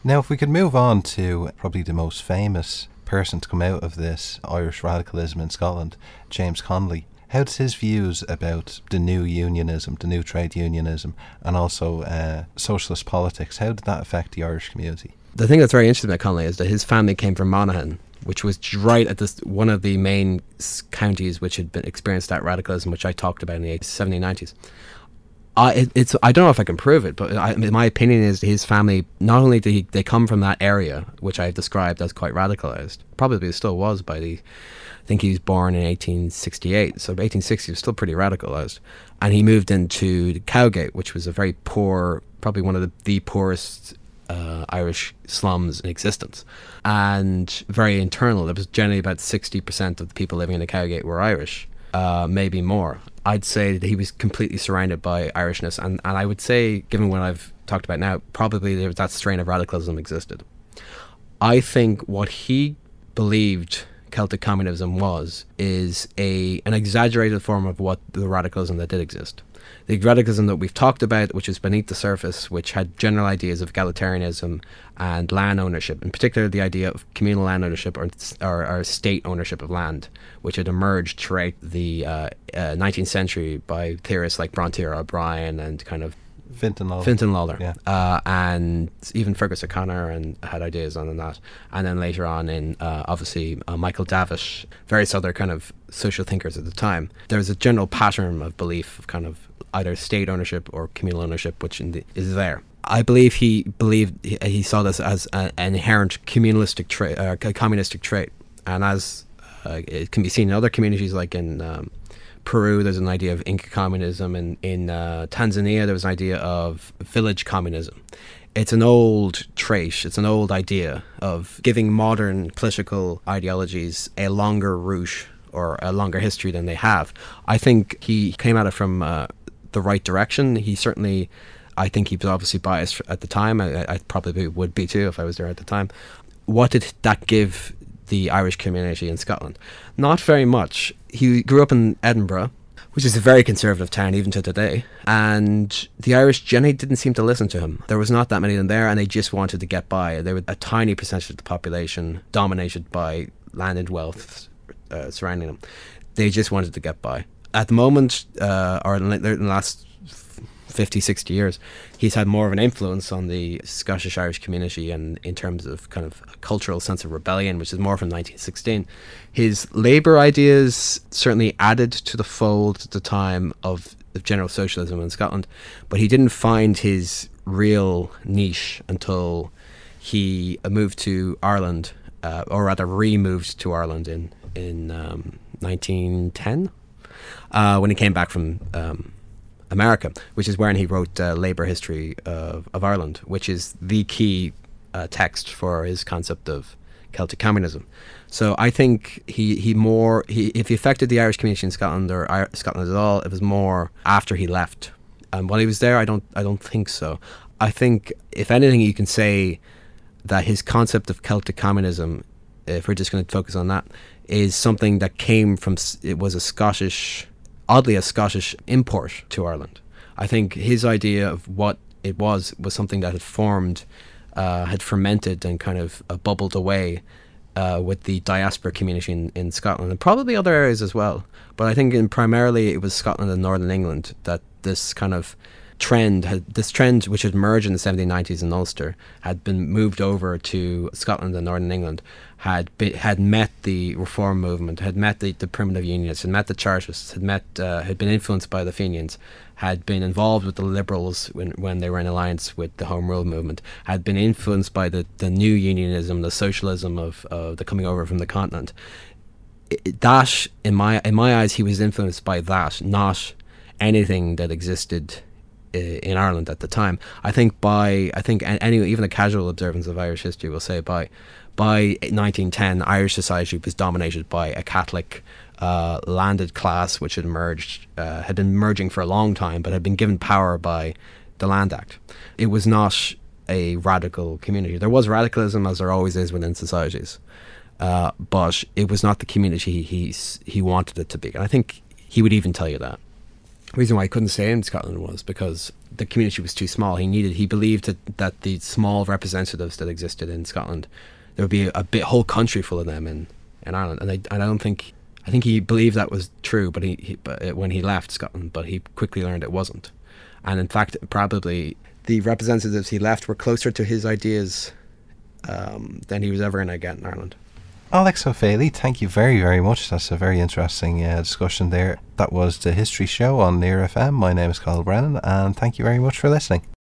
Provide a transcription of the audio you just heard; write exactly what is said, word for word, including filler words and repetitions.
Now, if we could move on to probably the most famous person to come out of this Irish radicalism in Scotland, James Connolly. How does his views about the new unionism, the new trade unionism, and also uh, socialist politics, how did that affect the Irish community? The thing that's very interesting about Connolly is that his family came from Monaghan, which was right at this one of the main counties which had been experienced that radicalism, which I talked about in the seventies, nineties. I it, it's I don't know if I can prove it, but I, my opinion is his family, not only did he, they come from that area, which I described as quite radicalised, probably still was by the, I think he was born in eighteen sixty-eight, so eighteen sixty was still pretty radicalised, and he moved into Cowgate, which was a very poor, probably one of the, the poorest uh, Irish slums in existence, and very internal. There was generally about sixty percent of the people living in the Cowgate were Irish. Uh, maybe more. I'd say that he was completely surrounded by Irishness, and, and I would say, given what I've talked about now, probably there was that strain of radicalism existed. I think what he believed Celtic communism was is a an exaggerated form of what the radicalism that did exist. The radicalism that we've talked about, which is beneath the surface, which had general ideas of egalitarianism and land ownership, in particular the idea of communal land ownership or, or, or state ownership of land, which had emerged throughout the uh, uh, nineteenth century by theorists like Bronte O'Brien and kind of Fintan Lawler. Fintan Lawler. Yeah. Uh, and even Fergus O'Connor and had ideas on that. And then later on in, uh, obviously, uh, Michael Davitt, various other kind of social thinkers at the time. There was a general pattern of belief of kind of either state ownership or communal ownership, which in the, is there. I believe he believed, he, he saw this as a, an inherent communalistic trait, uh, communistic trait. And as uh, it can be seen in other communities like in Um, Peru, there's an idea of Inca communism, and in uh, Tanzania, there was an idea of village communism. It's an old trait, it's an old idea of giving modern political ideologies a longer route or a longer history than they have. I think he came at it from uh, the right direction. He certainly, I think he was obviously biased at the time. I, I probably would be too if I was there at the time. What did that give the Irish community in Scotland? Not very much. He grew up in Edinburgh, which is a very conservative town even to today, and the Irish generally didn't seem to listen to him. There was not that many of them there, and they just wanted to get by. They were a tiny percentage of the population dominated by landed wealth uh, surrounding them. They just wanted to get by. At the moment, uh, or in the last fifty, sixty years, he's had more of an influence on the Scottish-Irish community, and in terms of kind of a cultural sense of rebellion, which is more from nineteen sixteen. His labour ideas certainly added to the fold at the time of, of general socialism in Scotland, but he didn't find his real niche until he moved to Ireland, uh, or rather re-moved to Ireland in, in um, nineteen ten, uh, when he came back from Um, America, which is when he wrote uh, Labour History of, of Ireland, which is the key uh, text for his concept of Celtic communism. So I think he, he more, he, if he affected the Irish community in Scotland or I- Scotland at all, it was more after he left. And while he was there, I don't, I don't think so. I think, if anything, you can say that his concept of Celtic communism, if we're just going to focus on that, is something that came from, it was a Scottish, oddly a Scottish import to Ireland. I think his idea of what it was was something that had formed, uh, had fermented and kind of uh, bubbled away uh, with the diaspora community in, in Scotland, and probably other areas as well. But I think in primarily it was Scotland and Northern England that this kind of trend, had, this trend which had emerged in the seventeen nineties in Ulster, had been moved over to Scotland and Northern England, had been, had met the reform movement, had met the, the primitive unionists, had met the Chartists, had met, uh, had been influenced by the Fenians, had been involved with the Liberals when, when they were in alliance with the Home Rule movement, had been influenced by the, the new unionism, the socialism of, of the coming over from the continent. It, that, in my in my eyes, he was influenced by that, not anything that existed in Ireland at the time. I think by I think any even a casual observance of Irish history will say by by nineteen ten, Irish society was dominated by a Catholic uh, landed class, which had emerged uh, had been emerging for a long time, but had been given power by the Land Act. It was not a radical community. There was radicalism, as there always is within societies, uh, but it was not the community he he, he wanted it to be. And I think he would even tell you that. The reason why he couldn't stay in Scotland was because the community was too small. He needed, he believed that, that the small representatives that existed in Scotland, there would be a, a bit, whole country full of them in, in Ireland. And I, and I don't think, I think he believed that was true, but he, he but it, when he left Scotland, but he quickly learned it wasn't. And in fact, probably the representatives he left were closer to his ideas um, than he was ever going to get in Ireland. Alex O'Phaley, thank you very, very much. That's a very interesting uh, discussion there. That was the History Show on Near F M. My name is Carl Brennan, and thank you very much for listening.